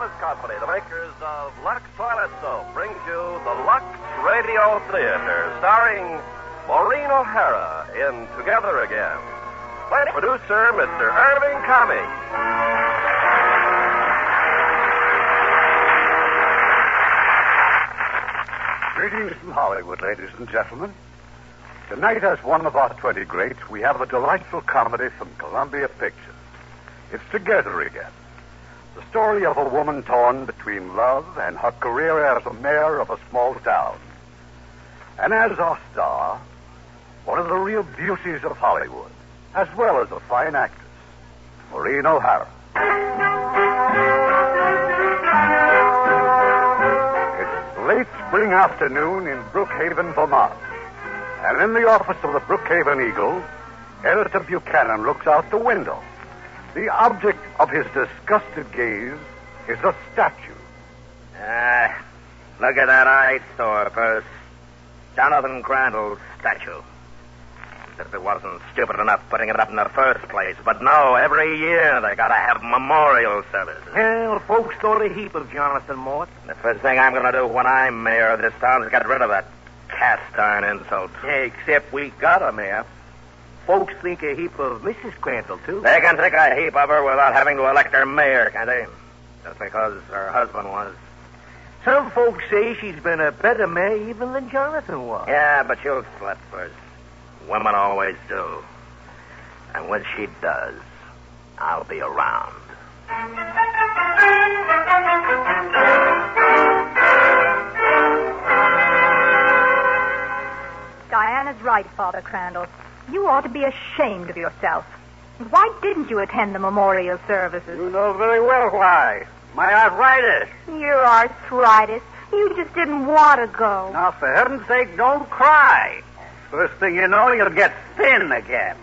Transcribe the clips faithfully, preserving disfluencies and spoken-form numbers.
Thomas Company, the makers of Lux Toilet Soap, brings you the Lux Radio Theater, starring Maureen O'Hara in Together Again. Playing producer, Mister Irving Cummings. Greetings from Hollywood, ladies and gentlemen. Tonight, as one of our twenty greats, we have a delightful comedy from Columbia Pictures. It's Together Again, the story of a woman torn between love and her career as a mayor of a small town. And as our star, one of the real beauties of Hollywood, as well as a fine actress, Maureen O'Hara. It's late spring afternoon in Brookhaven, Vermont. And in the office of the Brookhaven Eagle, Editor Buchanan looks out the window. The object of his disgusted gaze is a statue. Ah, uh, look at that eyesore, Perce. Jonathan Crandall's statue. If it wasn't stupid enough putting it up in the first place. But no, every year they gotta have memorial services. Well, folks thought a heap of Jonathan Mort. The first thing I'm gonna do when I'm mayor of this town is get rid of that cast iron insult. Yeah, except we got a mayor. Folks think a heap of Missus Crandall, too. They can think a heap of her without having to elect her mayor, can't they? Just because her husband was. Some folks say she's been a better mayor even than Jonathan was. Yeah, but she'll slip first. Women always do. And when she does, I'll be around. Diana's right, Father Crandall. You ought to be ashamed of yourself. Why didn't you attend the memorial services? You know very well why. My arthritis. Your arthritis. You just didn't want to go. Now, for heaven's sake, don't cry. First thing you know, you'll get thin again.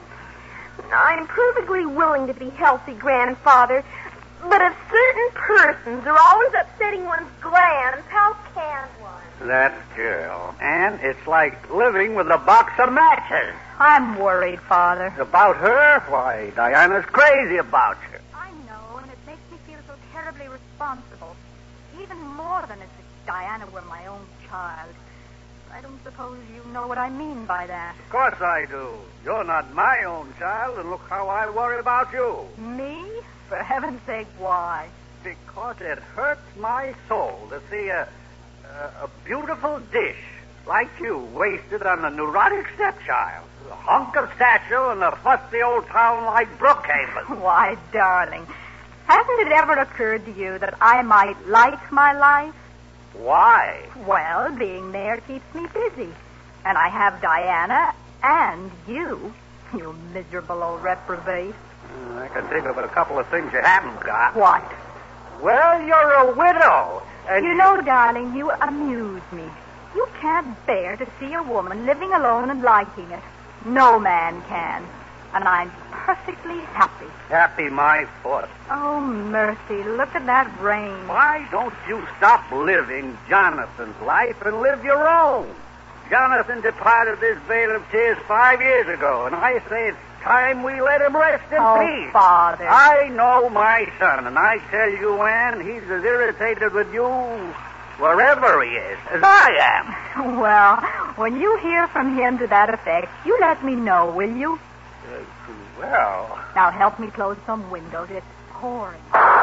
I'm perfectly willing to be healthy, Grandfather, but if certain persons are always upsetting one's glands, how can one? That girl. And it's like living with a box of matches. I'm worried, Father. About her? Why, Diana's crazy about you. I know, and it makes me feel so terribly responsible. Even more than as if Diana were my own child. I don't suppose you know what I mean by that. Of course I do. You're not my own child, and look how I worry about you. Me? For heaven's sake, why? Because it hurts my soul to see a, a, a beautiful dish like you wasted on a neurotic stepchild. A hunk of statue in a fussy old town like Brookhaven. Why, darling, hasn't it ever occurred to you that I might like my life? Why? Well, being there keeps me busy. And I have Diana and you, you miserable old reprobate. Uh, I can think of a couple of things you haven't got. What? Well, you're a widow. And you know, darling, you amuse me. You can't bear to see a woman living alone and liking it. No man can. And I'm perfectly happy. Happy my foot. Oh, mercy, look at that rain. Why don't you stop living Jonathan's life and live your own? Jonathan departed this vale of tears five years ago, and I say it's time we let him rest in oh, peace. Oh, Father. I know my son, and I tell you, Anne, he's as irritated with you wherever he is as I am. Well, when you hear from him to that effect, you let me know, will you? Uh, well... Now help me close some windows. It's pouring.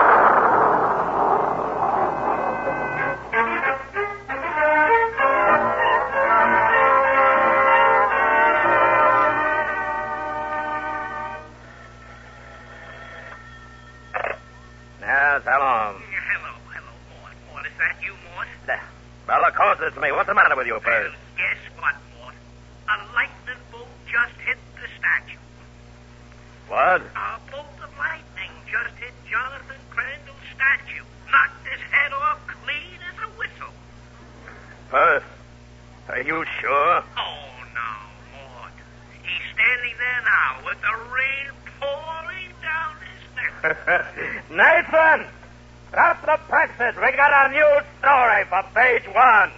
Yes, hello. Hello, hello, Mort. Mort, is that you, Mort? Uh, well, of course it's me. What's the matter with you, Perce? Well, guess what, Mort? A lightning bolt just hit the statue. What? A bolt of lightning just hit Jonathan Crandall's statue. Knocked his head off clean as a whistle. Perce, are you sure? Oh, no, Mort. He's standing there now with the rain pouring down his neck. Nathan! Drop the presses. We got a new story for page one.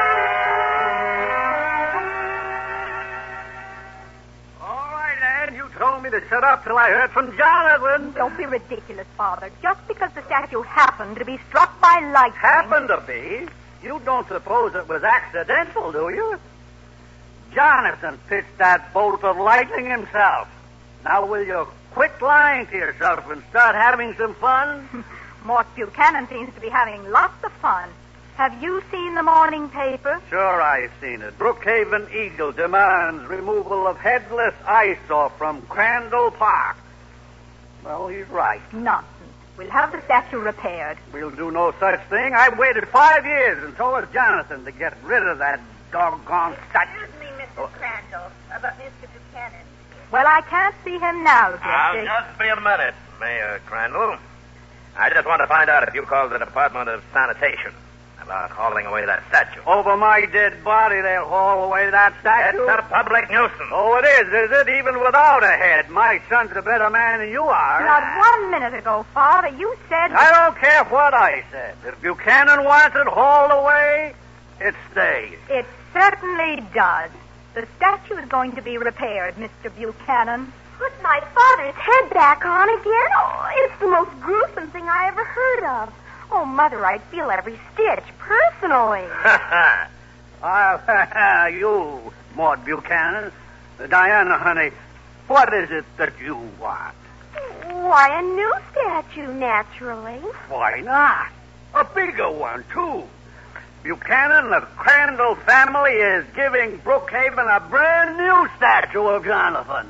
All right, Ann, you told me to shut up till I heard from Jonathan. Don't be ridiculous, Father. Just because the statue happened to be struck by lightning. Happened to be? You don't suppose it was accidental, do you? Jonathan pitched that bolt of lightning himself. Now will you quit lying to yourself and start having some fun? Mort Buchanan seems to be having lots of fun. Have you seen the morning paper? Sure, I've seen it. Brookhaven Eagle demands removal of headless eyesore from Crandall Park. Well, he's right. Nonsense. We'll have the statue repaired. We'll do no such thing. I've waited five years, and so has Jonathan, to get rid of that doggone statue. Excuse me, Mister Oh. Crandall, about Mister Buchanan. Well, I can't see him now, Now, Jesse. just be a minute, Mayor Crandall. I just want to find out if you called the Department of Sanitation about hauling away that statue. Over my dead body, they'll haul away that statue. It's a public nuisance. Oh, it is, is it? Even without a head. My son's a better man than you are. Not one minute ago, Father, you said... I don't care what I said. If Buchanan wants it hauled away, it stays. It certainly does. The statue is going to be repaired, Mister Buchanan. Put my father's head back on again? Oh, it's the most gruesome thing I ever heard of. Oh, Mother, I'd feel every stitch personally. Ah, you, Mort Buchanan. Uh, Diana, honey, what is it that you want? Why, a new statue, naturally. Why not? A bigger one, too. Buchanan, the Crandall family is giving Brookhaven a brand new statue of Jonathan.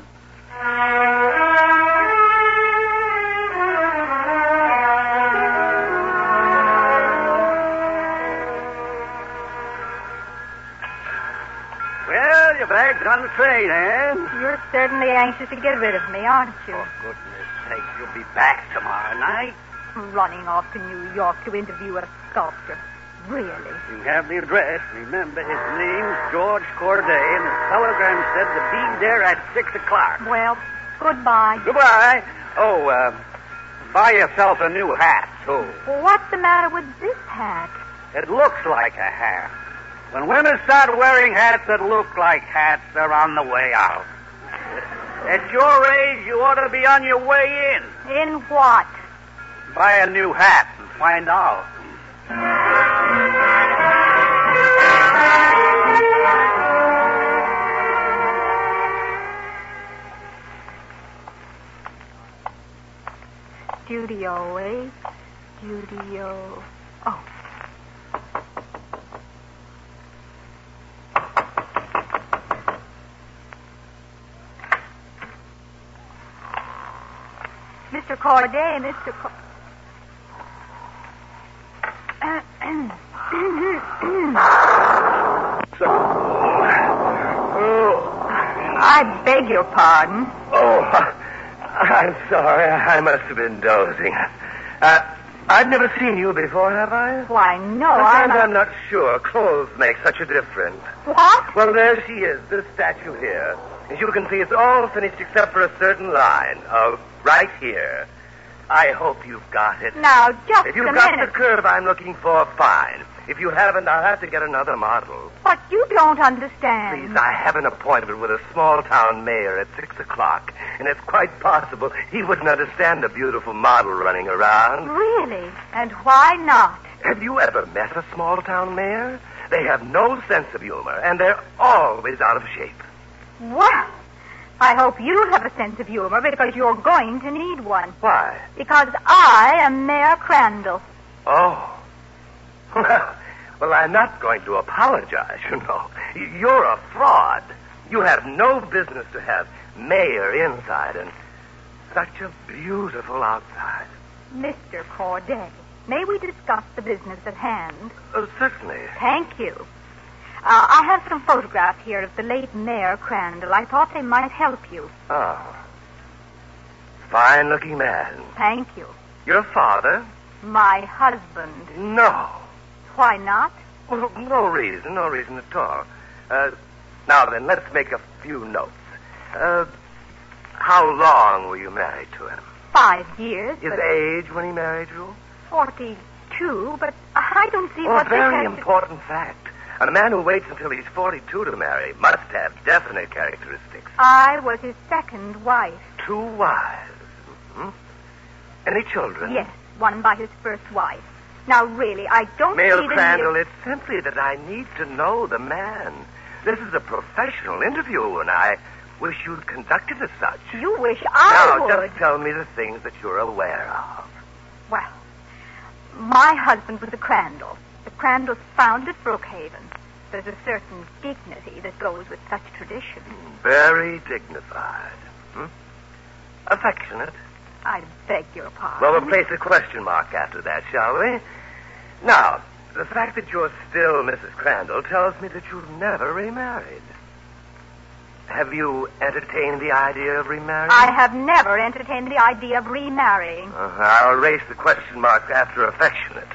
Well, your bag's on the train, Anne. You're certainly anxious to get rid of me, aren't you? For goodness sake, you'll be back tomorrow night. Running off to New York to interview a sculptor. Really? You have the address. Remember, his name's George Corday, and the telegram said to be there at six o'clock. Well, goodbye. Goodbye. Oh, uh, buy yourself a new hat, too. Well, what's the matter with this hat? It looks like a hat. When women start wearing hats that look like hats, they're on the way out. At your age, you ought to be on your way in. In what? Buy a new hat and find out. Studio, eh? Studio. Oh. Mister Corday, Mister Cor... I beg your pardon. Oh, I'm sorry. I must have been dozing. Uh, I've never seen you before, have I? Why, no, Sometimes I'm... I'm not sure. Clothes make such a difference. What? Well, there she is, this statue here. As you can see, it's all finished except for a certain line. Uh, right here. I hope you've got it. Now, just If you've a got minute. the curve I'm looking for, fine. If you haven't, I'll have to get another model. But you don't understand. Please, I have an appointment with a small-town mayor at six o'clock, and it's quite possible he wouldn't understand a beautiful model running around. Really? And why not? Have you ever met a small-town mayor? They have no sense of humor, and they're always out of shape. Well, I hope you have a sense of humor because you're going to need one. Why? Because I am Mayor Crandall. Oh. Well, well, I'm not going to apologize, you know. You're a fraud. You have no business to have mayor inside and such a beautiful outside. Mister Corday, may we discuss the business at hand? Uh, certainly. Thank you. Uh, I have some photographs here of the late Mayor Crandall. I thought they might help you. Oh. Fine-looking man. Thank you. Your father? My husband. No. Why not? Well, no reason, no reason at all. Uh, now then, let's make a few notes. Uh, how long were you married to him? Five years. His but age when he married you? Forty-two, but I don't see Oh, what a very this has to- important fact. A man who waits until he's forty-two to marry must have definite characteristics. I was his second wife. Two wives. Mm-hmm. Any children? Yes, one by his first wife. Now, really, I don't Mayor see the Crandall, need- it's simply that I need to know the man. This is a professional interview, and I wish you'd conduct it as such. You wish I now, would. just tell me the things that you're aware of. Well, my husband was a Crandall. The Crandalls founded Brookhaven. There's a certain dignity that goes with such tradition. Very dignified. Hmm? Affectionate. I beg your pardon. Well, we'll place a question mark after that, shall we? Now, the fact that you're still Missus Crandall tells me that you've never remarried. Have you entertained the idea of remarrying? I have never entertained the idea of remarrying. Uh, I'll erase the question mark after affectionate.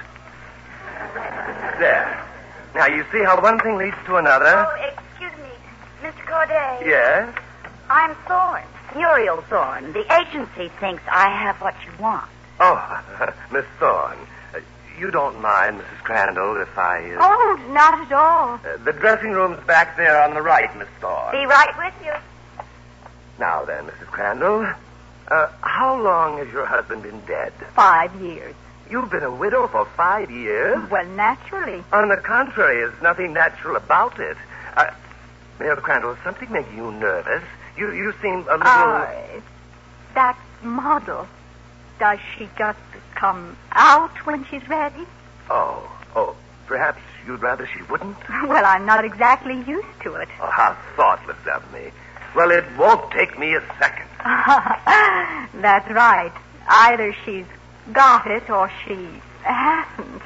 There. Now, you see how one thing leads to another? Oh, excuse me, Mister Corday. Yes? I'm Thorne, Muriel Thorne. The agency thinks I have what you want. Oh, Miss Thorne. Uh, you don't mind, Missus Crandall, if I... Uh, Oh, not at all. uh, the dressing room's back there on the right, Miss Thorne. Be right with you. Now then, Missus Crandall, uh, how long has your husband been dead? Five years. You've been a widow for five years? Well, naturally. On the contrary, there's nothing natural about it. Uh, Mayor Crandall, something making you nervous? You you seem a little... Uh, that model, does she just come out when she's ready? Oh, oh, perhaps you'd rather she wouldn't? Well, I'm not exactly used to it. Oh, how thoughtless of me. Well, it won't take me a second. That's right. Either she's got it or she hasn't.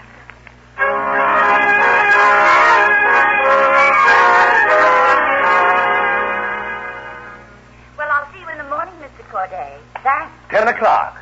Well, I'll see you in the morning, Mister Corday. Thanks. Ten o'clock.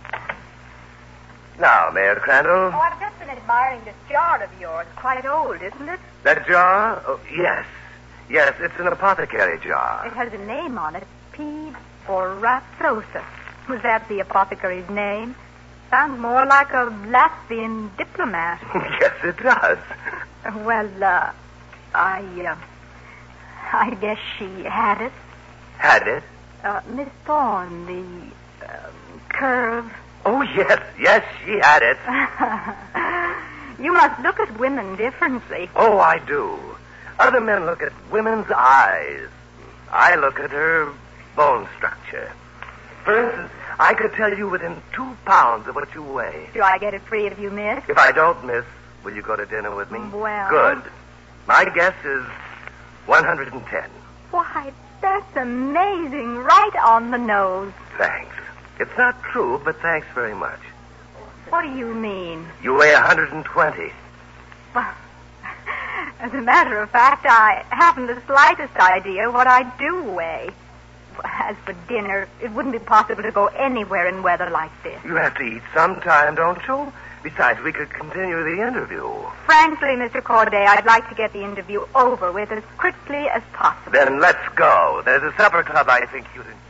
Now, Mayor Crandall. Oh, I've just been admiring this jar of yours. Quite old, isn't it? That jar? Oh, yes. Yes, it's an apothecary jar. It has a name on it. P. Borathosa. Was that the apothecary's name? Sounds more like a Latvian diplomat. Yes, it does. Well, uh, I, uh, I guess she had it. Had it? Uh, Miss Thorne, the, um, curve. Oh, yes, yes, she had it. You must look at women differently. Oh, I do. Other men look at women's eyes. I look at her bone structure. For instance, I could tell you within two pounds of what you weigh. Do I get it free if you miss? If I don't miss, will you go to dinner with me? Well... Good. My guess is one hundred ten. Why, that's amazing. Right on the nose. Thanks. It's not true, but thanks very much. What do you mean? You weigh one hundred twenty. Well, as a matter of fact, I haven't the slightest idea what I do weigh. As for dinner, it wouldn't be possible to go anywhere in weather like this. You have to eat sometime, don't you? Besides, we could continue the interview. Frankly, Mister Corday, I'd like to get the interview over with as quickly as possible. Then let's go. There's a supper club I think you'd enjoy.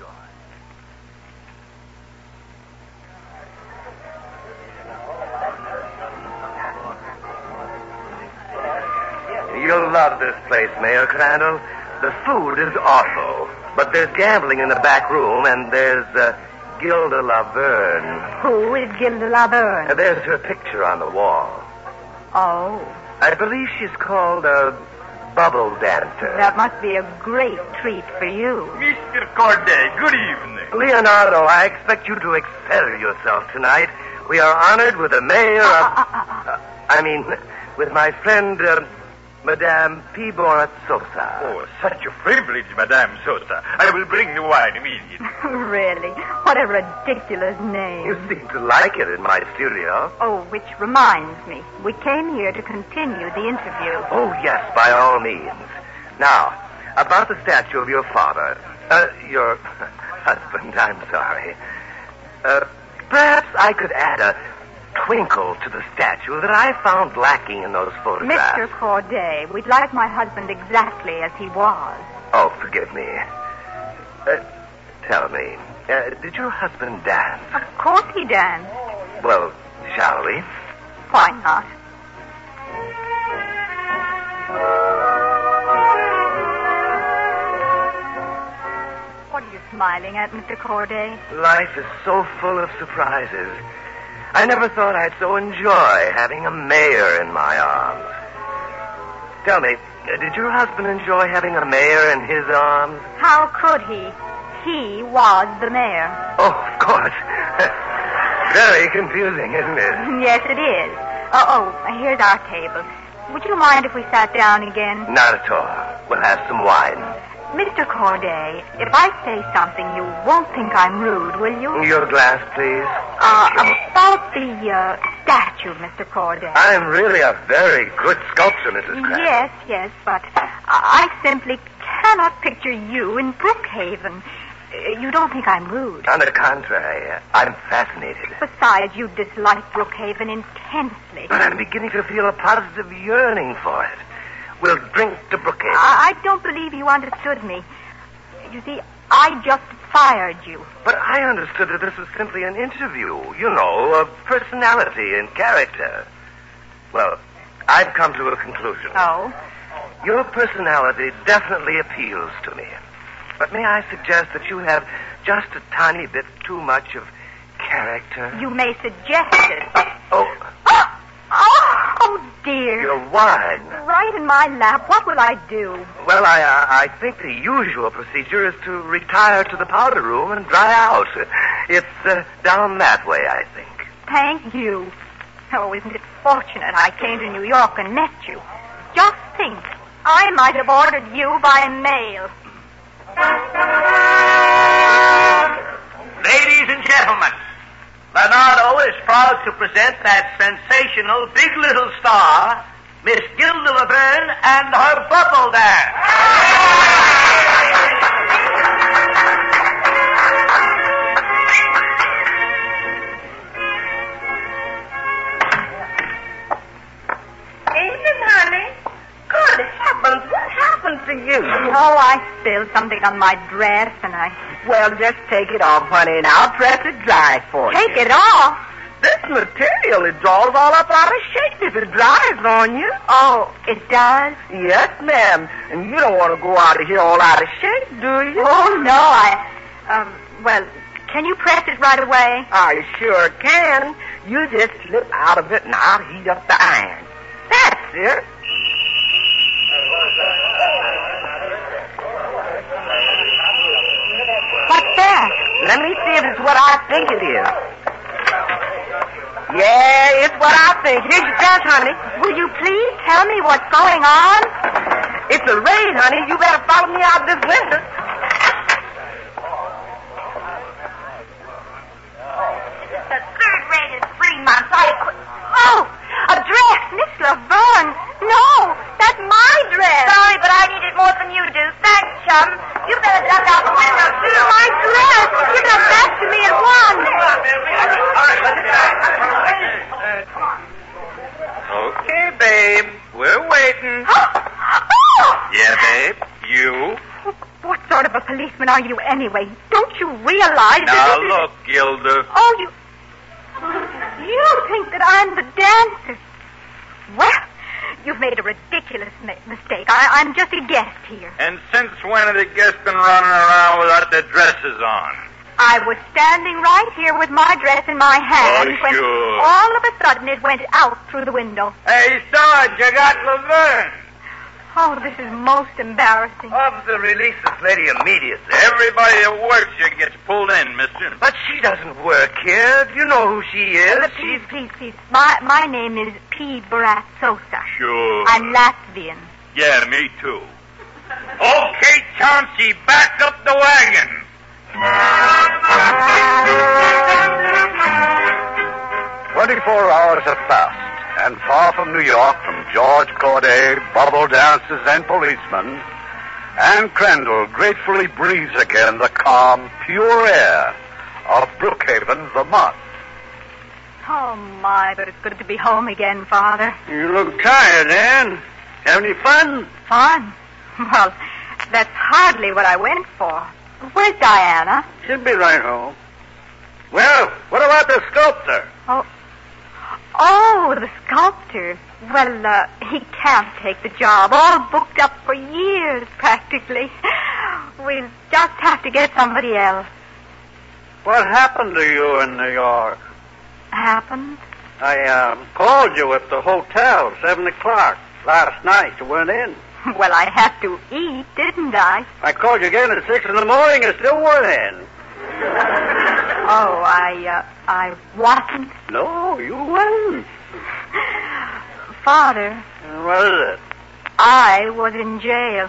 You'll love this place, Mayor Crandall. The food is awful, but there's gambling in the back room, and there's uh, Gilda Laverne. Who is Gilda Laverne? Uh, there's her picture on the wall. Oh, I believe she's called a bubble dancer. that must be a great treat for you. Mister Corday, good evening. Leonardo, I expect you to excel yourself tonight. We are honored with the mayor of... Uh, I mean, with my friend, uh, Madame P. Borat Sosa. Oh, such a privilege, Madame Sosa. I will bring the wine immediately. Really? What a ridiculous name. You seem to like it in my studio. Oh, which reminds me, we came here to continue the interview. Oh, yes, by all means. Now, about the statue of your father. Uh, your husband, I'm sorry. Uh, perhaps I could add a twinkle to the statue that I found lacking in those photographs. Mister Corday, we'd like my husband exactly as he was. Oh, forgive me. Uh, tell me, uh, did your husband dance? Of course he danced. Well, shall we? Why not? smiling at, Mister Corday? Life is so full of surprises. I never thought I'd so enjoy having a mayor in my arms. Tell me, did your husband enjoy having a mayor in his arms? How could he? He was the mayor. Oh, of course. Very confusing, isn't it? Yes, it is. Oh, oh, here's our table. Would you mind if we sat down again? Not at all. We'll have some wine. Mister Corday, if I say something, you won't think I'm rude, will you? Your glass, please. Uh, about the uh, statue, Mister Corday. I'm really a very good sculptor, Missus Crandall. Yes, yes, but I simply cannot picture you in Brookhaven. You don't think I'm rude? On the contrary, I'm fascinated. Besides, you dislike Brookhaven intensely. But I'm beginning to feel a positive yearning for it. We'll drink to Brookhaven. I, I don't believe you understood me. You see, I just fired you. But I understood that this was simply an interview, you know, of personality and character. Well, I've come to a conclusion. Oh? Your personality definitely appeals to me. But may I suggest that you have just a tiny bit too much of character? You may suggest it, but... Oh. Oh, oh, oh dear. Your wine. Right in my lap. What will I do? Well, I uh, I think the usual procedure is to retire to the powder room and dry out. It's uh, down that way, I think. Thank you. Oh, isn't it fortunate I came to New York and met you? Just think, I might have ordered you by mail. Ladies and gentlemen, Leonardo is proud to present that sensational Big Little Star, Miss Gilda Laverne and her bubble dance. Evening, honey. Good heavens, what happened to you? Oh, I spilled something on my dress, and I... Well, just take it off, honey, and I'll press it dry for you. Take it off? This material, it draws all up out of shape if it dries on you. Oh, it does? Yes, ma'am. And you don't want to go out of here all out of shape, do you? Oh, no, I... Um, well, can you press it right away? I sure can. You just slip out of it, and I'll heat up the iron. That's it. What's that? Let me see if it's what I think it is. Yeah, it's what I think. Here's your dress, honey. Will you please tell me what's going on? It's a raid, honey. You better follow me out this window. It's the third raid in three months. I quit. Oh, a dress, Miss Laverne. No, that's my dress. Sorry, but I need it more than you do. Thanks, chum. You better duck out the window, too. My dress. Give it back to me at once. Okay, babe. We're waiting. Oh! Yeah, babe. You? What sort of a policeman are you anyway? Don't you realize Now, that this is... look, Gilda. Oh, you... You think that I'm the dancer. Well, you've made a ridiculous ma- mistake. I- I'm just a guest here. And since when have the guests been running around without their dresses on? I was standing right here with my dress in my hand Oh, when sure. all of a sudden it went out through the window. Hey, Sarge, you got Laverne. Oh, this is most embarrassing. Officer, release this lady immediately. Everybody that works here gets pulled in, mister. But she doesn't work here. Do you know who she is? Uh, please, please, please. My my name is P. Barat Sosa. Sure. I'm Latvian. Yeah, me too. Okay, Chauncey, back up the wagon. Twenty-four hours have passed, and far from New York, from George Corday, bubble dancers, and policemen, Anne Crandall gratefully breathes again the calm, pure air of Brookhaven, Vermont. Oh, my, but it's good to be home again, Father. You look tired, Anne. Have any fun? Fun? Well, that's hardly what I went for. Where's Diana? She'll be right home. Well, what about the sculptor? Oh, oh, the sculptor. Well, uh, he can't take the job. All booked up for years, practically. We'll just have to get somebody else. What happened to you in New York? Happened? I uh, called you at the hotel, seven o'clock last night. You weren't in. Well, I had to eat, didn't I? I called you again at six in the morning. You still weren't in. Oh, I, uh, I wasn't. No, you weren't. Father. What is it? I was in jail.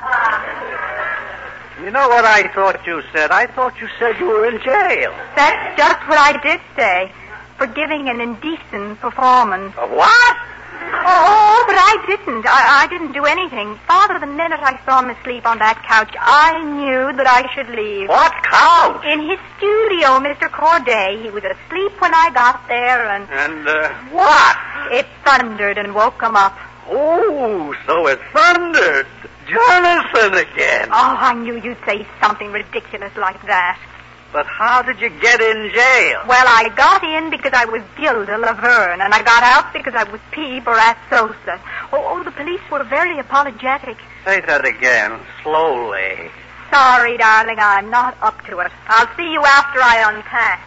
You know what I thought you said? I thought you said you were in jail. That's just what I did say. For giving an indecent performance. A what? Oh, but I didn't. I, I didn't do anything. Father, the minute I saw him asleep on that couch, I knew that I should leave. What couch? In his studio, Mister Corday. He was asleep when I got there, and... And, uh, what? It thundered and woke him up. Oh, so it thundered. Jonathan again. Oh, I knew you'd say something ridiculous like that. But how did you get in jail? Well, I got in because I was Gilda Laverne, and I got out because I was P. Barat Sosa. Oh, oh, the police were very apologetic. Say that again, slowly. Sorry, darling, I'm not up to it. I'll see you after I unpack.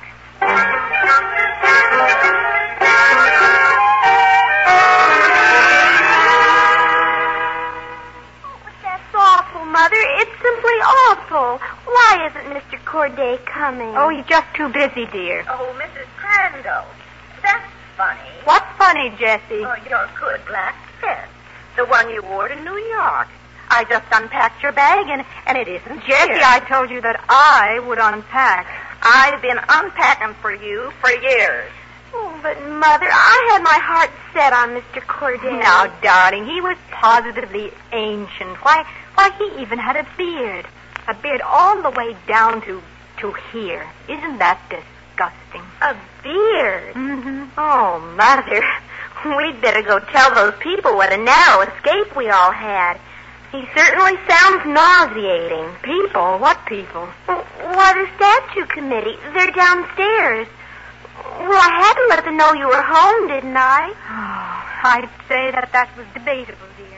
Awful, Mother. It's simply awful. Why isn't Mister Corday coming? Oh, he's just too busy, dear. Oh, Missus Crandall. That's funny. What's funny, Jessie? Oh, your good black fit. The one you wore to New York. I just unpacked your bag, and, and it isn't Jessie, here. I told you that I would unpack. I've been unpacking for you for years. Oh, but, Mother, I had my heart set on Mister Corday. Now, darling, he was positively ancient. Why, why, he even had a beard. A beard all the way down to, to here. Isn't that disgusting? A beard? Mm-hmm. Oh, Mother, we'd better go tell those people what a narrow escape we all had. He certainly sounds nauseating. People? What people? Why, the statue committee. They're downstairs. Well, I had to let them know you were home, didn't I? Oh, I'd say that that was debatable, dear.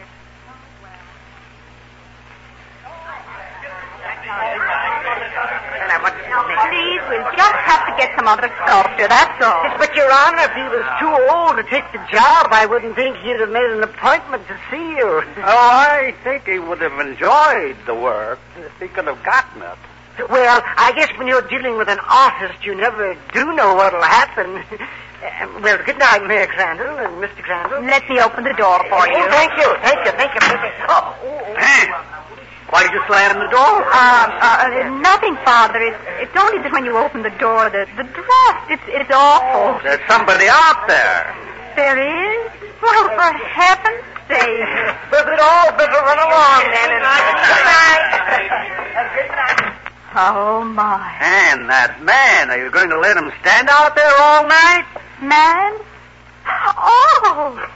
Please, we'll just have to get some other sculptor, that's all. But, Your Honor, if he was too old to take the job, I wouldn't think he'd have made an appointment to see you. Oh, I think he would have enjoyed the work if he could have gotten it. Well, I guess when you're dealing with an artist, you never do know what'll happen. Uh, well, good night, Mayor Crandall and Mister Crandall. Let me open the door for you. Oh, thank you, thank you, thank you. Thank you. Oh, oh, Hey, why did you slam the door? Uh, uh, nothing, Father. It's, it's only that when you open the door, the, the dress, it's, it's awful. There's somebody out there. There is? Well, for heaven's sake. But it all better run along, then. And I good night. Good night. Oh, my. And that man, are you going to let him stand out there all night? Man? Oh.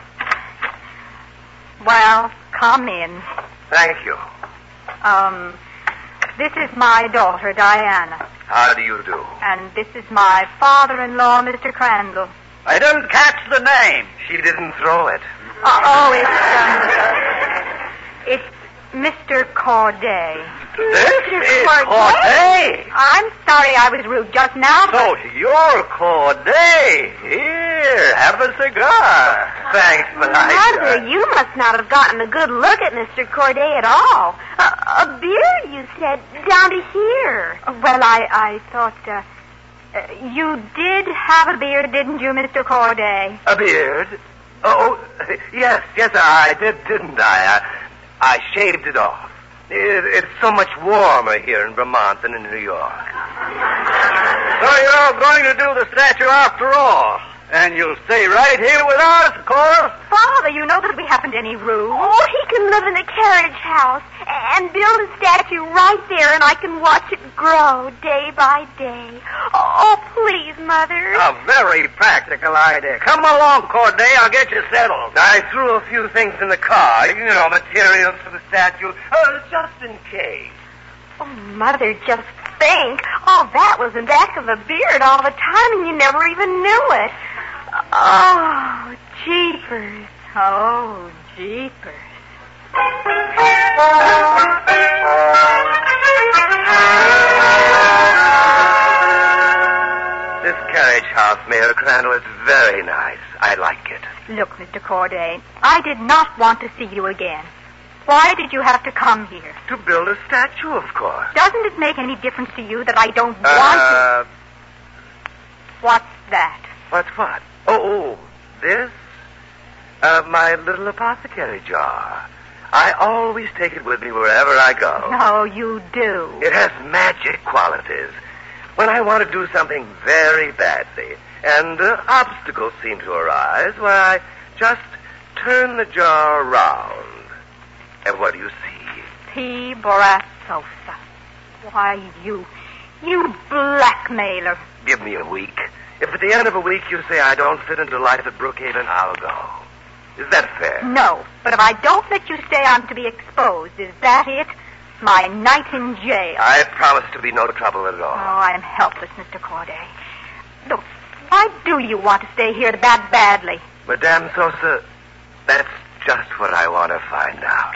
Well, come in. Thank you. Um, this is my daughter, Diana. How do you do? And this is my father-in-law, Mister Crandall. I didn't catch the name. She didn't throw it. Uh, oh, it's, um, it's Mister Corday. This is Corday. I'm sorry I was rude just now. So you're Corday. Here, have a cigar. Thanks, but I... Mother, you must not have gotten a good look at Mister Corday at all. A, a beard, you said, down to here. Well, I, I thought, uh, uh, you did have a beard, didn't you, Mister Corday? A beard? Oh, yes, yes, I did, didn't I? I, I shaved it off. It, it's so much warmer here in Vermont than in New York. So you're going to do the statue after all. And you'll stay right here with us, of course. Father, you know that we haven't any room. Oh, he can live in the carriage house and build a statue right there, and I can watch it grow day by day. Oh, please, Mother. A very practical idea. Come along, Corday. I'll get you settled. I threw a few things in the car, you know, materials for the statue, uh, just in case. Oh, Mother, just think. All that was in back of the beard all the time, and you never even knew it. Oh, jeepers. Oh, jeepers. This carriage house, Mayor Crandall, is very nice. I like it. Look, Mister Corday, I did not want to see you again. Why did you have to come here? To build a statue, of course. Doesn't it make any difference to you that I don't Uh, want to? What's that? What's what? Oh, oh this? Uh, my little apothecary jar. I always take it with me wherever I go. Oh, you do. It has magic qualities. When I want to do something very badly, and uh, obstacles seem to arise, why, I just turn the jar around. And what do you see? P. Borasosa. Why, you, you blackmailer. Give me a week. If at the end of a week you say I don't fit into life at Brookhaven, I'll go. Is that fair? No, but if I don't let you stay, I'm to be exposed. Is that it? My night in jail. I promise to be no trouble at all. Oh, I'm helpless, Mister Corday. Look, why do you want to stay here that badly? Madame Sosa, that's just what I want to find out.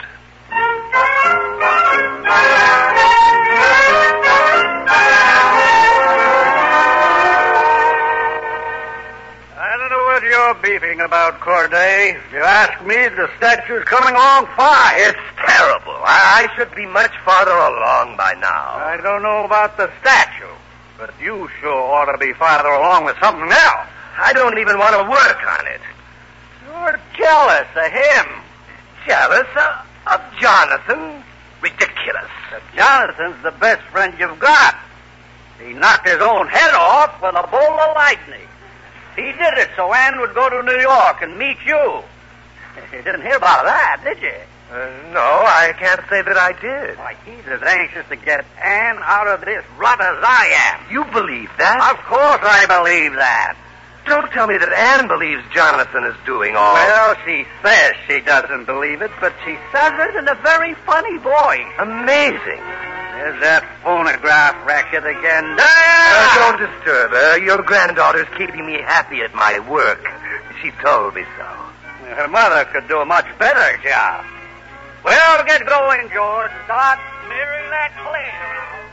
I don't know what you're beefing about, Corday. You ask me, the statue's coming along fine. It's terrible. I, I should be much farther along by now. I don't know about the statue, but you sure ought to be farther along with something else. I don't even want to work on it. You're jealous of him. Jealous of, of Jonathan? Ridiculous. But Jonathan's the best friend you've got. He knocked his own head off with a bolt of lightning. He did it so Anne would go to New York and meet you. You didn't hear about that, did you? Uh, no, I can't say that I did. Why, he's as anxious to get Anne out of this rut as I am. You believe that? Of course I believe that. Don't tell me that Anne believes Jonathan is doing all... Well, she says she doesn't believe it, but she says it in a very funny voice. Amazing. There's that phonograph racket again. Uh, don't disturb her. Your granddaughter's keeping me happy at my work. She told me so. Her mother could do a much better job. Well, get going, George. Start smearing that clay around.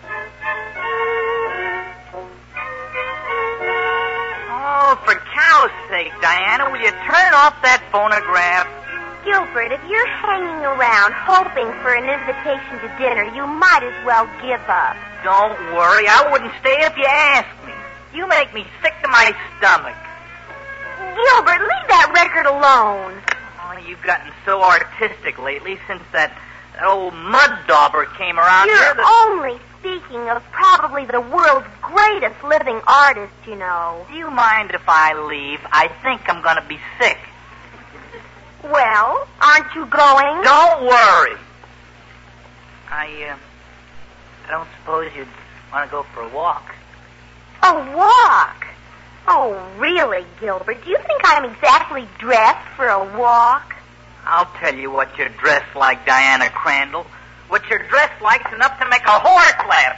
Oh, for cow's sake, Diana, will you turn off that phonograph? Gilbert, if you're hanging around hoping for an invitation to dinner, you might as well give up. Don't worry, I wouldn't stay if you asked me. You make me sick to my stomach. Gilbert, leave that record alone. Oh, you've gotten so artistic lately since that, that old mud dauber came around You're here. That... only speaking of probably the world's greatest living artist, you know. Do you mind if I leave? I think I'm going to be sick. Well, aren't you going? Don't worry. I, uh, I don't suppose you'd want to go for a walk. A walk? Oh, really, Gilbert? Do you think I'm exactly dressed for a walk? I'll tell you what you're dressed like, Diana Crandall. What you're dressed like's enough to make a horse laugh.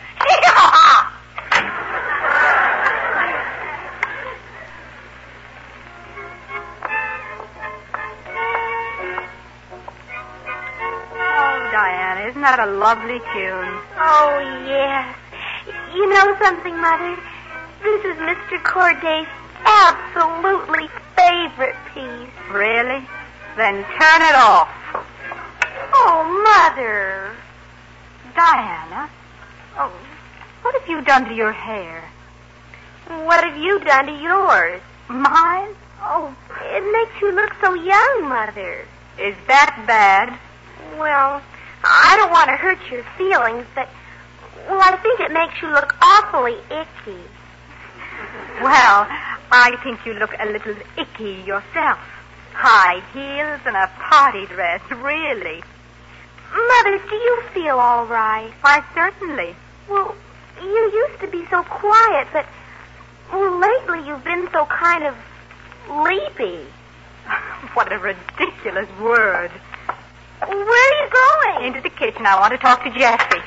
Oh, Diana, isn't that a lovely tune? Oh, yes. You know something, Mother? This is Mister Corday's absolutely favorite piece. Really? Then turn it off. Oh, Mother. Diana, oh, what have you done to your hair? What have you done to yours? Mine? Oh, it makes you look so young, Mother. Is that bad? Well, I don't want to hurt your feelings, but, well, I think it makes you look awfully icky. Well, I think you look a little icky yourself. High heels and a party dress, really. Mother, do you feel all right? Why, certainly. Well, you used to be so quiet, but, well, lately you've been so kind of leapy. What a ridiculous word. Where are you going? Into the kitchen. I want to talk to Jessie.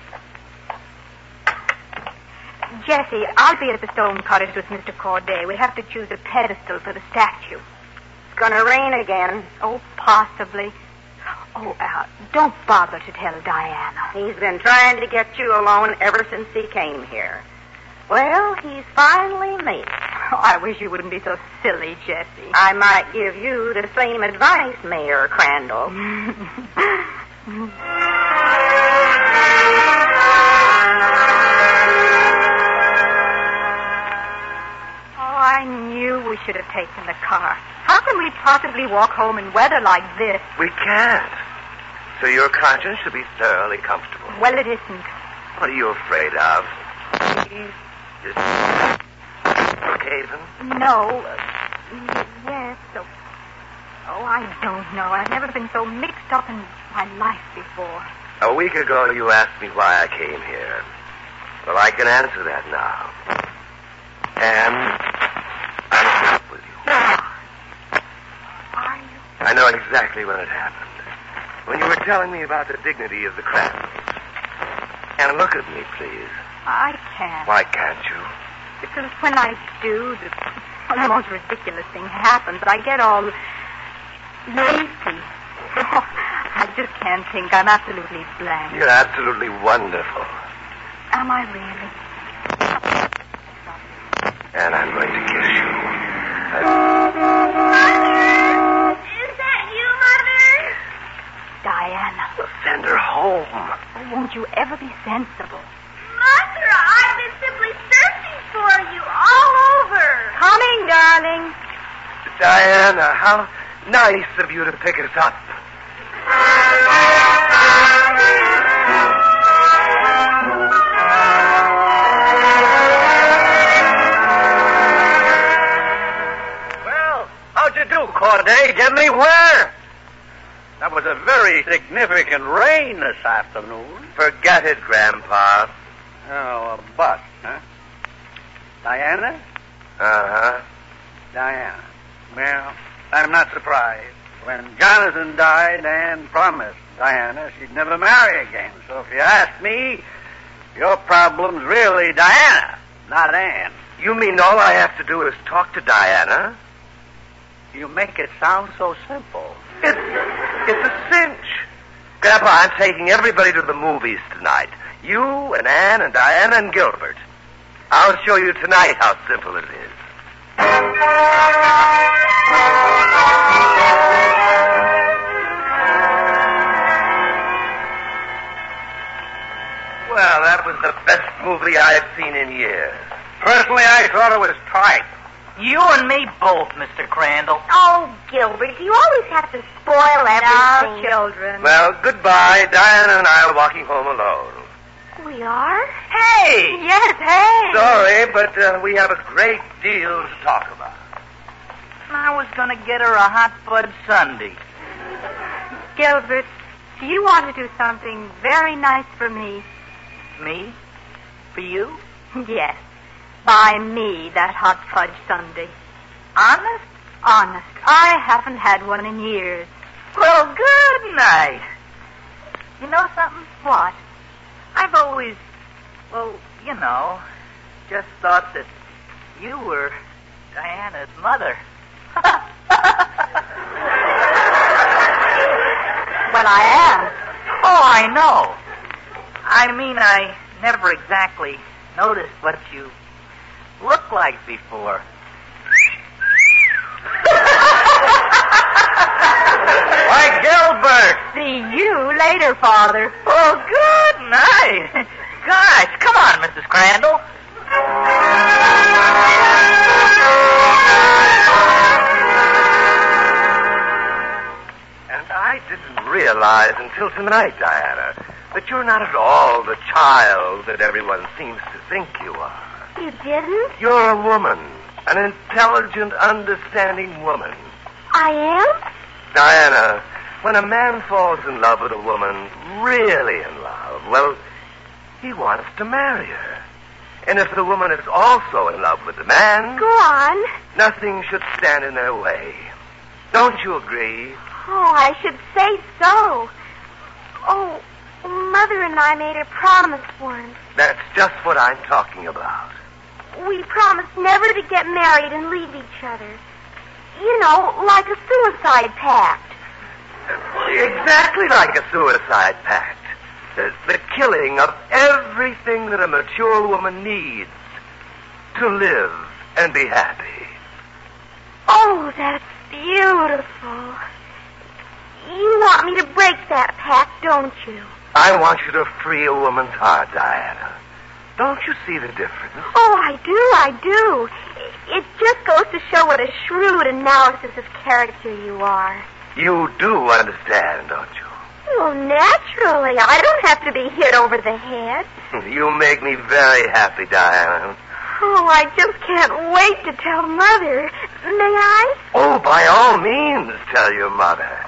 Jessie, I'll be at the stone cottage with Mister Corday. We have to choose a pedestal for the statue. It's going to rain again. Oh, possibly. Oh, uh, don't bother to tell Diana. He's been trying to get you alone ever since he came here. Well, he's finally made it. Oh, I wish you wouldn't be so silly, Jessie. I might give you the same advice, Mayor Crandall. Oh, I knew we should have taken the car. How can we possibly walk home in weather like this? We can't. So your conscience should be thoroughly comfortable. Well, it isn't. What are you afraid of? Just Brookhaven? No. Uh, yes. So, oh, I don't know. I've never been so mixed up in my life before. A week ago, you asked me why I came here. Well, I can answer that now. And I'm in love with you. Are you? I know exactly when it happened. When you were telling me about the dignity of the Crandalls. And look at me, please. I can't. Why can't you? Because when I do, the, well, the most ridiculous thing happens. I get all lazy. Oh, I just can't think. I'm absolutely blank. You're absolutely wonderful. Am I really? And I'm going to kiss you. I... Mother! Is that you, Mother? Diana. Well, send her home. Oh, won't you ever be sensible? Mother, I've been simply searching for you all over. Coming, darling. Diana, how nice of you to pick us up. Well, how'd you do, Corday? Get me where? That was a very significant rain this afternoon. Forget it, Grandpa. Oh, a bus, huh? Diana? Uh-huh. Diana. Well, I'm not surprised. When Jonathan died, Anne promised Diana she'd never marry again. So if you ask me, your problem's really Diana, not Anne. You mean all I have to do is talk to Diana? You make it sound so simple. It's, it's a cinch. Grandpa, I'm taking everybody to the movies tonight. You and Anne and Diana and Gilbert. I'll show you tonight how simple it is. Well, that was the best movie I've seen in years. Personally, I thought it was tight. You and me both, Mister Crandall. Oh, Gilbert, you always have to spoil Now, everything. children. Well, goodbye. Diana and I are walking home alone. We are? Hey! Yes, hey. Sorry, but uh, we have a great deal to talk about. I was going to get her a hot bud sundae. Gilbert, do you want to do something very nice for me? Me? For you? Yes. Buy me that hot fudge sundae. Honest? Honest. I haven't had one in years. Well, good night. You know something? What? I've always, well, you know, just thought that you were Diana's mother. Well, I am. Oh, I know. I mean, I never exactly noticed what you looked like before. Why, Gilbert! See you later, Father. Oh, good night. Gosh, come on, Missus Crandall. And I didn't realize until tonight, Diana, that you're not at all the child that everyone seems to think you are. You didn't? You're a woman, an intelligent, understanding woman. I am? Diana, when a man falls in love with a woman, really in love, well, he wants to marry her. And if the woman is also in love with the man, Go on. nothing should stand in their way. Don't you agree? Oh, I should say so. Oh, Mother and I made a promise once. That's just what I'm talking about. We promised never to get married and leave each other. You know, like a suicide pact. Exactly like a suicide pact. The, the killing of everything that a mature woman needs to live and be happy. Oh, that's beautiful. You want me to break that pact, don't you? I want you to free a woman's heart, Diana. Don't you see the difference? Oh, I do, I do. It just goes to show what a shrewd analysis of character you are. You do understand, don't you? Well, naturally. I don't have to be hit over the head. You make me very happy, Diana. Oh, I just can't wait to tell Mother. May I? Oh, by all means, tell your mother.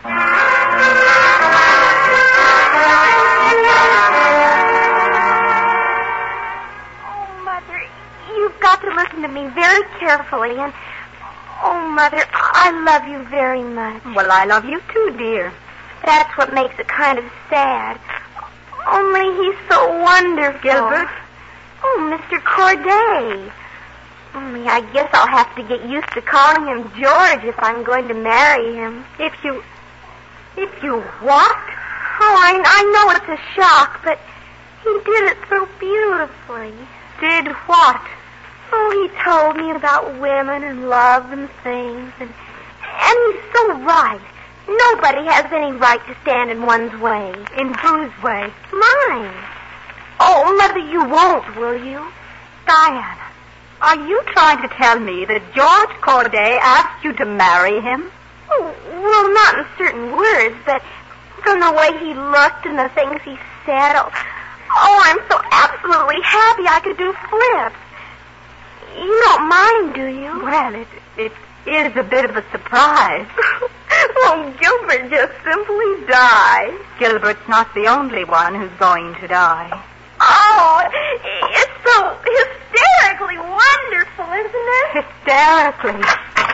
Oh, Mother, you've got to listen to me very carefully. And, oh, Mother, I love you very much. Well, I love you too, dear. That's what makes it kind of sad. Only he's so wonderful. Gilbert? Oh, Mister Corday. Only I guess I'll have to get used to calling him George if I'm going to marry him. If you... If you what? Oh, I, I know it's a shock, but he did it so beautifully. Did what? Oh, he told me about women and love and things, and, and he's so right. Nobody has any right to stand in one's way. In whose way? Mine. Oh, Mother, you won't, will you? Diana, are you trying to tell me that George Corday asked you to marry him? Oh, well, not in certain words, but from the way he looked and the things he said. Oh, oh I'm so absolutely happy I could do flips. You don't mind, do you? Well, it, it is a bit of a surprise. Well, Gilbert just simply died. Gilbert's not the only one who's going to die. Oh, it's so hysterically wonderful, isn't it? Hysterically.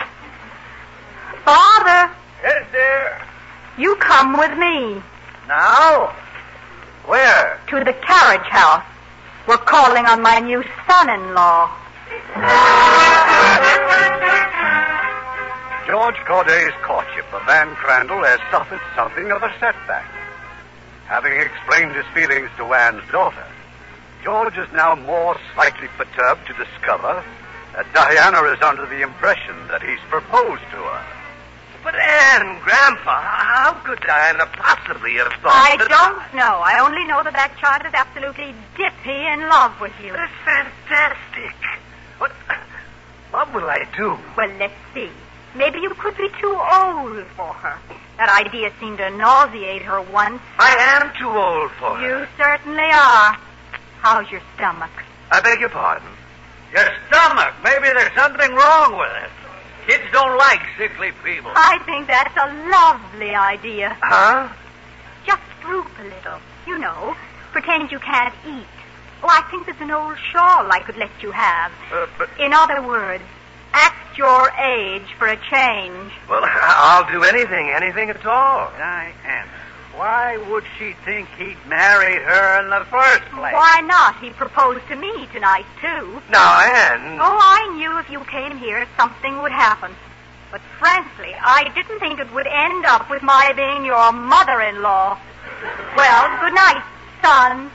Father. Yes, dear. You come with me. Now? Where? To the carriage house. We're calling on my new son-in-law. George Corday's courtship of Anne Crandall has suffered something of a setback. Having explained his feelings to Anne's daughter, George is now more slightly perturbed to discover that Diana is under the impression that he's proposed to her. But Anne, Grandpa, how could Diana possibly have thought I that... don't know. I only know that that child is absolutely dippy in love with you. That's fantastic. What, what will I do? Well, let's see. Maybe you could be too old for her. That idea seemed to nauseate her once. I am too old for her. You certainly are. How's your stomach? I beg your pardon? Your stomach. Maybe there's something wrong with it. Kids don't like sickly people. I think that's a lovely idea. Huh? Just droop a little. You know, pretend you can't eat. Oh, I think there's an old shawl I could let you have. Uh, but... In other words, act your age for a change. Well, I'll do anything, anything at all. Diana, why would she think he'd marry her in the first place? Why not? He proposed to me tonight, too. Now, Anne... Oh, I knew if you came here, something would happen. But frankly, I didn't think it would end up with my being your mother-in-law. Well, good night, son.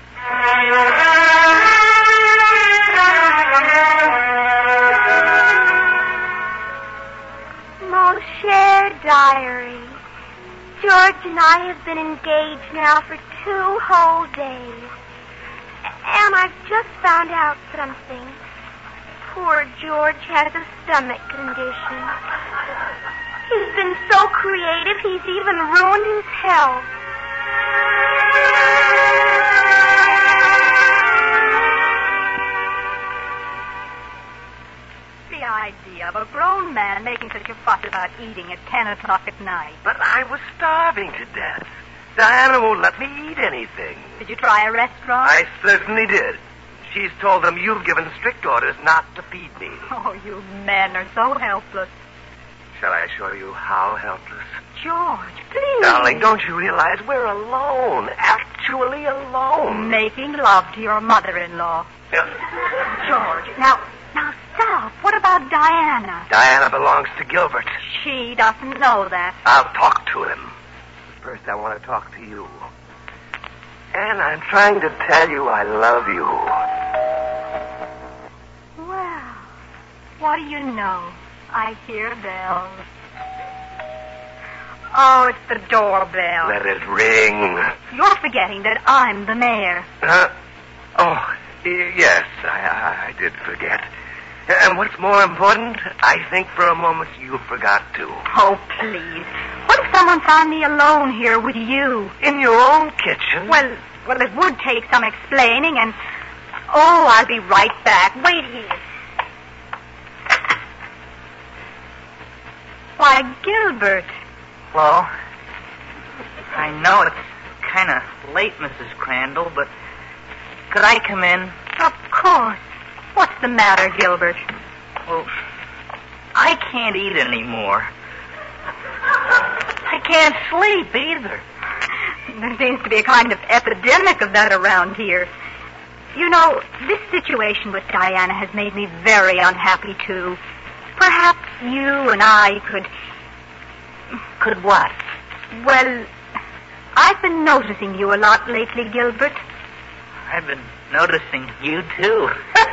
Mon cher diary, George and I have been engaged now for two whole days. And I've just found out something. Poor George has a stomach condition. He's been so creative, he's even ruined his health. The idea of a grown man making such a fuss about eating at ten o'clock at night. But I was starving to death. Diana won't let me eat anything. Did you try a restaurant? I certainly did. She's told them you've given strict orders not to feed me. Oh, you men are so helpless. Shall I show you how helpless? George, please. Darling, don't you realize we're alone? Actually alone. Making love to your mother-in-law. George, now, now stop. What about Diana? Diana belongs to Gilbert. She doesn't know that. I'll talk to him. First, I want to talk to you. And I'm trying to tell you I love you. Well, What do you know? I hear bells. Oh, it's the doorbell. Let it ring. You're forgetting that I'm the mayor. Huh? Oh, y- yes, I, I did forget. And what's more important, I think for a moment you forgot too. Oh, please. What if someone found me alone here with you? In your own kitchen? Well, well, it would take some explaining, and... Oh, I'll be right back. Wait here. Why, Gilbert. Well, I know it's kind of late, Missus Crandall, but could I come in? Of course. What's the matter, Gilbert? Well, I can't eat anymore. I can't sleep either. There seems to be a kind of epidemic of that around here. You know, this situation with Diana has made me very unhappy, too. Perhaps you and I could... Could what? Well, I've been noticing you a lot lately, Gilbert. I've been noticing you, too.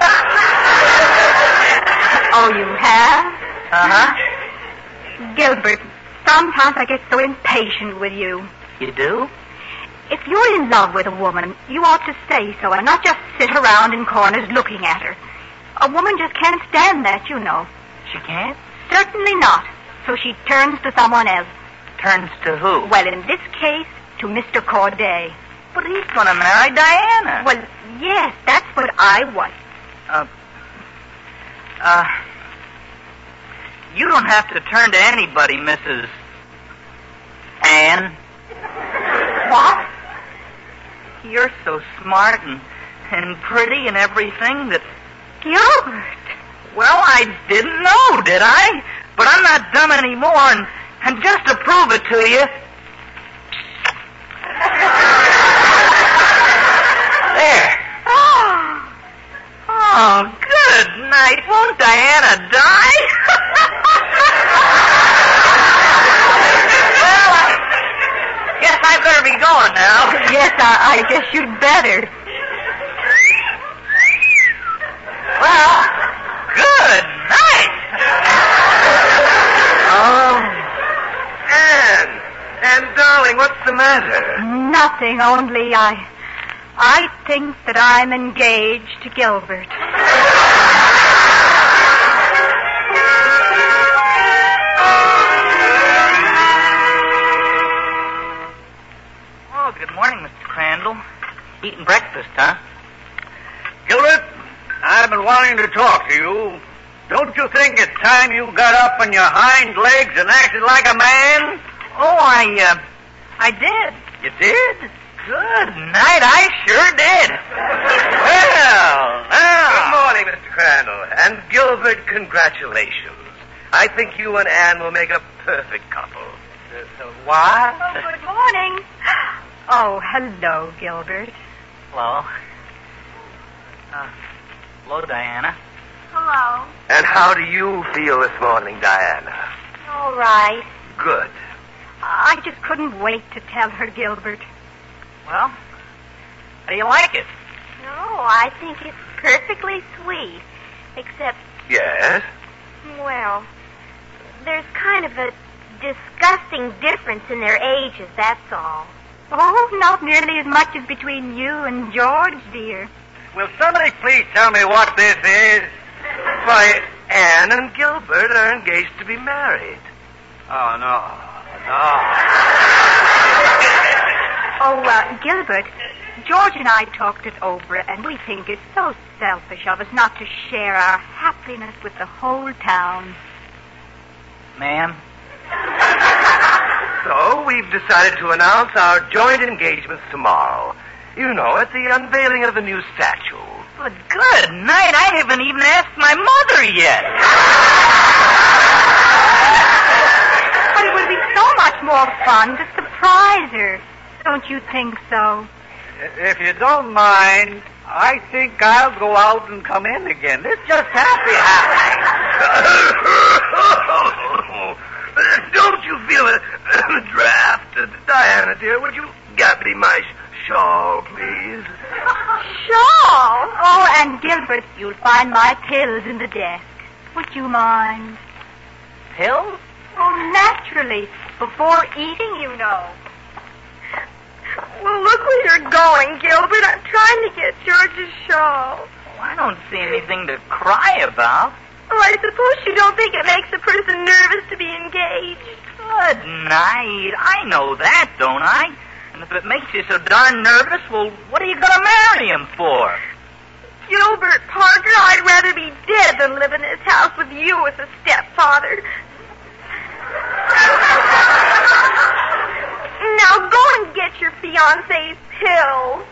Oh, you have? Uh-huh. Gilbert, sometimes I get so impatient with you. You do? If you're in love with a woman, you ought to say so and not just sit around in corners looking at her. A woman just can't stand that, you know. She can't? Certainly not. So she turns to someone else. Turns to who? Well, in this case, to Mister Corday. But he's going to marry Diana. Well, yes, that's what I want. Uh, uh, you don't have to turn to anybody, Missus Anne. What? You're so smart and, and pretty and everything that... Gilbert! Well, I didn't know, did I? But I'm not dumb anymore, and, and just to prove it to you... There. Oh. Oh, good night. Won't Diana die? Well, I guess I better be going now. Yes, I, I guess you'd better. Well, good night. Oh, Anne. Anne, darling, what's the matter? Nothing, only I... I think that I'm engaged to Gilbert. Oh, good morning, Mister Crandall. Eating breakfast, huh? Gilbert, I've been wanting to talk to you. Don't you think it's time you got up on your hind legs and acted like a man? Oh, I, uh, I did. You did? Good night, I sure did. Well, now. Good morning, Mister Crandall. And Gilbert, congratulations. I think you and Anne will make a perfect couple. Uh, uh, what? Oh, good morning. Oh, hello, Gilbert. Hello. Uh, hello, Diana. Hello. And how do you feel this morning, Diana? All right. Good. I just couldn't wait to tell her, Gilbert. Well, how do you like it? No, I think it's perfectly sweet. Except, Yes? well, there's kind of a disgusting difference in their ages, that's all. Oh, not nearly as much as between you and George, dear. Will somebody please tell me what this is? Why, Anne and Gilbert are engaged to be married. Oh, no. No. Oh, uh, Gilbert, George and I talked it over, and we think it's so selfish of us not to share our happiness with the whole town. Ma'am? So we've decided to announce our joint engagements tomorrow. You know, at the unveiling of the new statue. Well, good night. I haven't even asked my mother yet. But it would be so much more fun to surprise her. Don't you think so? If you don't mind, I think I'll go out and come in again. It's just happy happening. Don't you feel a, a draft? Uh, Diana, dear, would you get me my shawl, please? Shawl? Oh, and Gilbert, you'll find my pills in the desk. Would you mind? Pills? Oh, naturally. Before eating, you know. Well, look where you're going, Gilbert. I'm trying to get George's shawl. Oh, I don't see anything to cry about. Oh, I suppose you don't think it makes a person nervous to be engaged. Good night. I know that, don't I? And if it makes you so darn nervous, well, what are you going to marry him for? Gilbert Parker, I'd rather be dead than live in this house with you as a stepfather. Now go and get your fiancé's pills.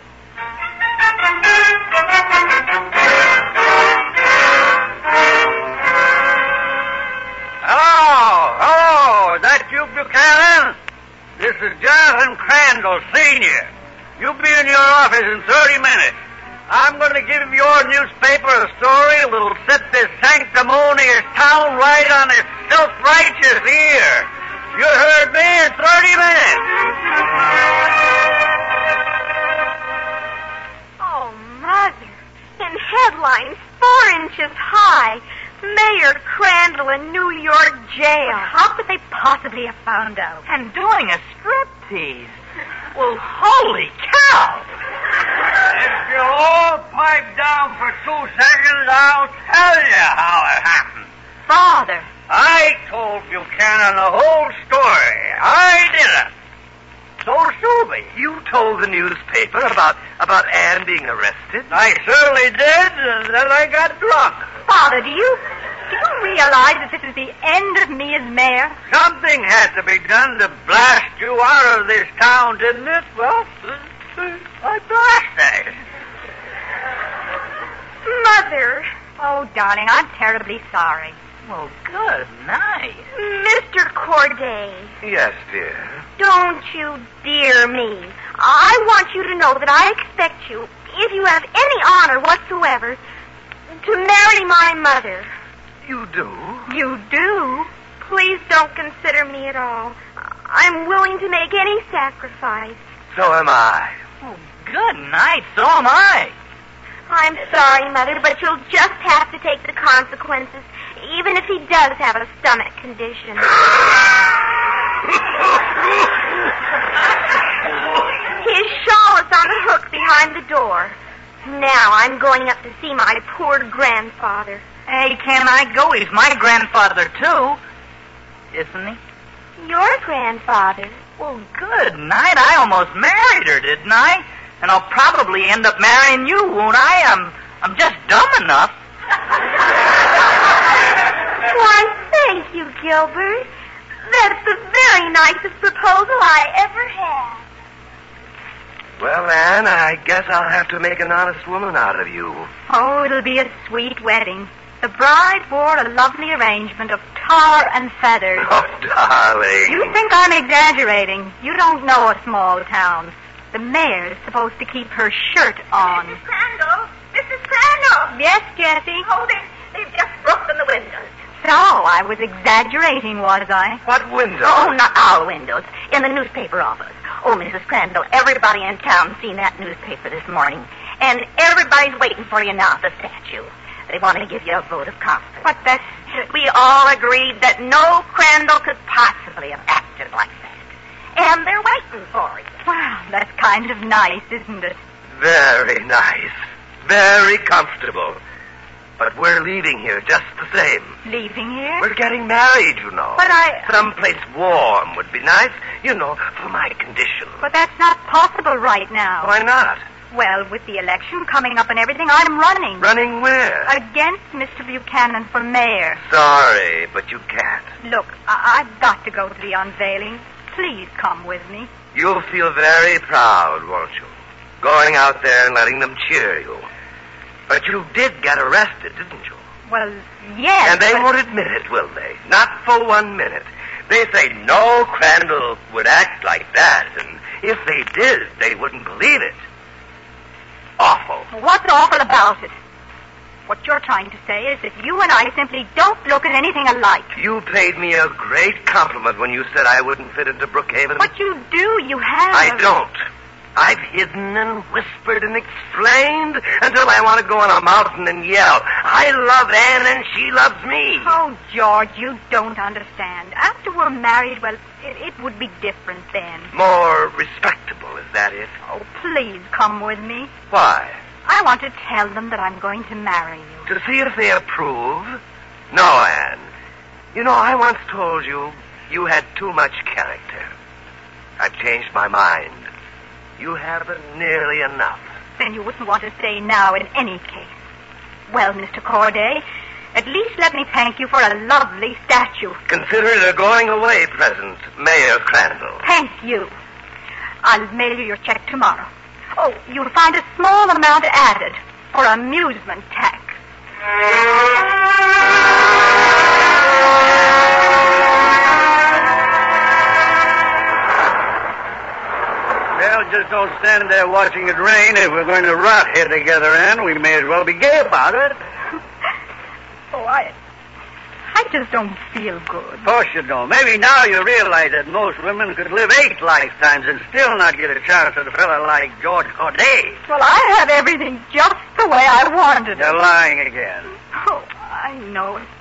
Hello, hello, is that you, Buchanan? This is Jonathan Crandall, Senior. You'll be in your office in thirty minutes. I'm going to give your newspaper a story that'll set this sanctimonious town right on its self-righteous ear. You heard me in thirty minutes. Oh, Mother. In headlines, four inches high. Mayor Crandall in New York jail. How could they possibly have found out? And doing a striptease. Well, holy cow! If you'll all pipe down for two seconds, I'll tell you how it happened. Father. I told Buchanan the whole story. I did it. So sue me. You told the newspaper about about Anne being arrested. I certainly did, and then I got drunk. Father, do you do you realize that this is the end of me as mayor? Something had to be done to blast you out of this town, didn't it? Well, I blasted. Mother. Oh, darling, I'm terribly sorry. Well, good night. Mister Corday. Yes, dear. Don't you dear me. I want you to know that I expect you, if you have any honor whatsoever, to marry my mother. You do? You do? Please don't consider me at all. I'm willing to make any sacrifice. So am I. Oh, good night. So am I. I'm sorry, Mother, but you'll just have to take the consequences, even if he does have a stomach condition. His shawl is on the hook behind the door. Now I'm going up to see my poor grandfather. Hey, can I go? He's my grandfather, too. Isn't he? Your grandfather? Well, good night. I almost married her, didn't I? And I'll probably end up marrying you, won't I? I'm, I'm just dumb enough. Why, thank you, Gilbert. That's the very nicest proposal I ever had. Well, Anne, I guess I'll have to make an honest woman out of you. Oh, it'll be a sweet wedding. The bride wore a lovely arrangement of tar and feathers. Oh, darling. You think I'm exaggerating. You don't know a small town. The mayor's supposed to keep her shirt on. Missus Crandall? Missus Crandall? Yes, Jessie? Oh, they, they've just broken the windows. So, I was exaggerating, was I? What window? Oh, not our windows. In the newspaper office. Oh, Missus Crandall, everybody in town seen that newspaper this morning. And everybody's waiting for you now at the statue. They wanted to give you a vote of confidence. But that's... We all agreed that no Crandall could possibly have acted like that. And they're waiting for you. Wow, that's kind of nice, isn't it? Very nice. Very comfortable. But we're leaving here just the same. Leaving here? We're getting married, you know. But I... Someplace warm would be nice, you know, for my condition. But that's not possible right now. Why not? Well, with the election coming up and everything, I'm running. Running where? Against Mister Buchanan for mayor. Sorry, but you can't. Look, I- I've got to go to the unveiling. Please come with me. You'll feel very proud, won't you? Going out there and letting them cheer you. But you did get arrested, didn't you? Well, yes. And they but... won't admit it, will they? Not for one minute. They say no Crandall would act like that, and if they did, they wouldn't believe it. Awful. What's awful about it? What you're trying to say is that you and I simply don't look at anything alike. You paid me a great compliment when you said I wouldn't fit into Brookhaven. But you do. You have. I don't. I've hidden and whispered and explained until I want to go on a mountain and yell, I love Anne and she loves me. Oh, George, you don't understand. After we're married, well, it, it would be different then. More respectable, is that it? Oh, please come with me. Why? I want to tell them that I'm going to marry you. To see if they approve? No, Anne. You know, I once told you you had too much character. I've changed my mind. You haven't nearly enough. Then you wouldn't want to stay now in any case. Well, Mister Corday, at least let me thank you for a lovely statue. Consider it a going-away present, Mayor Crandall. Thank you. I'll mail you your check tomorrow. Oh, you'll find a small amount added for amusement tax. Well, just don't stand there watching it rain. If we're going to rot here together, Anne, we may as well be gay about it. Oh, I... I just don't feel good. Of course you don't. Maybe now you realize that most women could live eight lifetimes and still not get a chance at a fella like George Corday. Well, I have everything just the way I wanted it. You're lying again. Oh, I know it.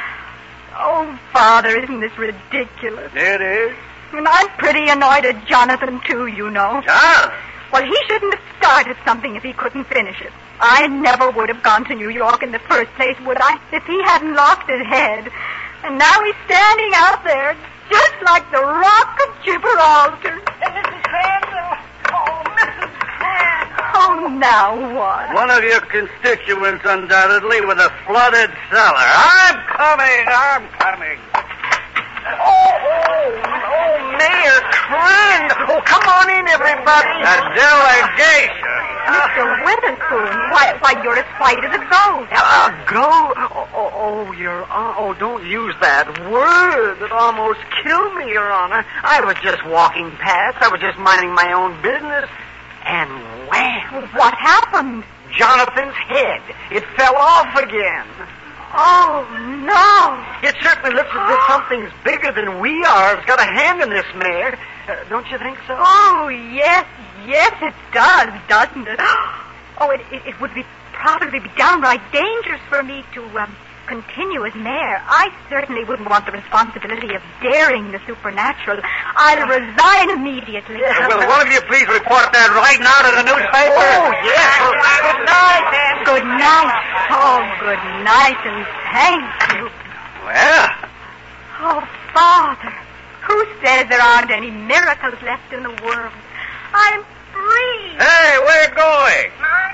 Oh, Father, isn't this ridiculous? It is. And I'm pretty annoyed at Jonathan, too, you know. John? Well, he shouldn't have started something if he couldn't finish it. I never would have gone to New York in the first place, would I, if he hadn't lost his head. And now he's standing out there, just like the Rock of Gibraltar. Missus Crandall! Oh, Missus Crandall! Oh, now what? One of your constituents, undoubtedly, with a flooded cellar. I'm coming, I'm coming. Oh, oh, oh, Mayor Crandall. Oh, come on in, everybody. A delegation. Mister Witherspoon, why, why, you're as white as a ghost. A ghost? Oh, oh, oh, Your Honor. Oh, don't use that word. It almost killed me, Your Honor. I was just walking past. I was just minding my own business. And wham! What happened? Jonathan's head. It fell off again. Oh, no. It certainly looks as if something's bigger than we are. It's got a hand in this, Mayor. Uh, don't you think so? Oh, yes, yes, it does, doesn't it? Oh, it, it, it would be probably be downright dangerous for me to um, continue as mayor. I certainly wouldn't want the responsibility of daring the supernatural. I'll resign immediately. Yeah, will one of you please report that right now to the newspaper? Oh, yes. Good night, then. Good night. Oh, good night, and thank you. Well? Oh, Father, who says there aren't any miracles left in the world? I'm free. Hey, we're going.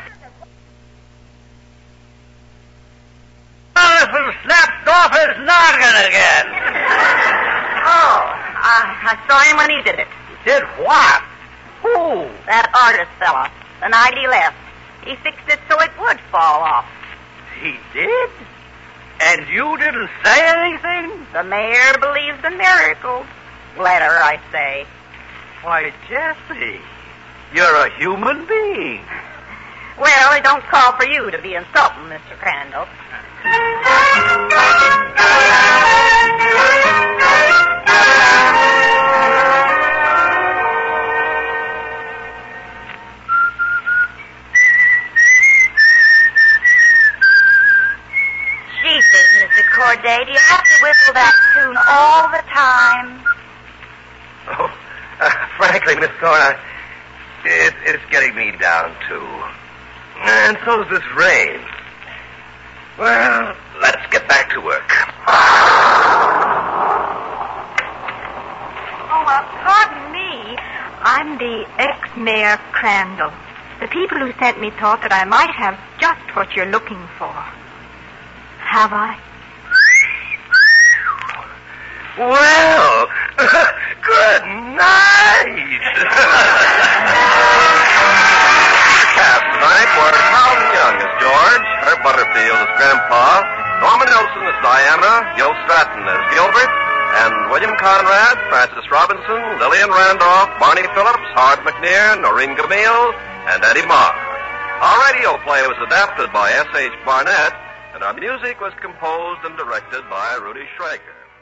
Jonathan snapped off his noggin again. Oh, I, I saw him when he did it. Did what? Who? That artist fella. The night he left. He fixed it so it would fall off. He did? And you didn't say anything? The mayor believes in miracles. Let her, I say. Why, Jessie, you're a human being. Well, it don't call for you to be insulting, Mister Crandall. Jesus, Mister Corday, do you have to whistle that tune all the time? Oh, uh, frankly, Miss Thorne, it, it's getting me down, too. And so's this rain. Well, let's get back to work. Oh, uh, pardon me. I'm the ex-mayor Crandall. The people who sent me thought that I might have just what you're looking for. Have I? Well, good night. Cast tonight were Carlton Young as George, Herb Butterfield as Grandpa, Norman Nelson as Diana, Gil Stratton as Gilbert, and William Conrad, Francis Robinson, Lillian Randolph, Barney Phillips, Howard McNear, Noreen Gamil, and Eddie Marr. Our radio play was adapted by S H Barnett, and our music was composed and directed by Rudy Schrager.